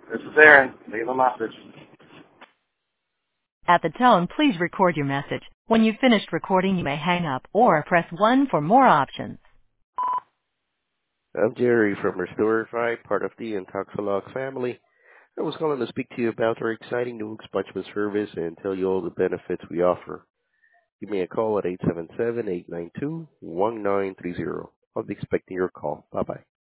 This is Aaron. Leave a message. At the tone, please record your message. When you've finished recording, you may hang up or press 1 for more options. I'm Jerry from Restorify, part of the Intoxilog family. I was calling to speak to you about our exciting new expungement service and tell you all the benefits we offer. Give me a call at 877-892-1930. I'll be expecting your call. Bye-bye.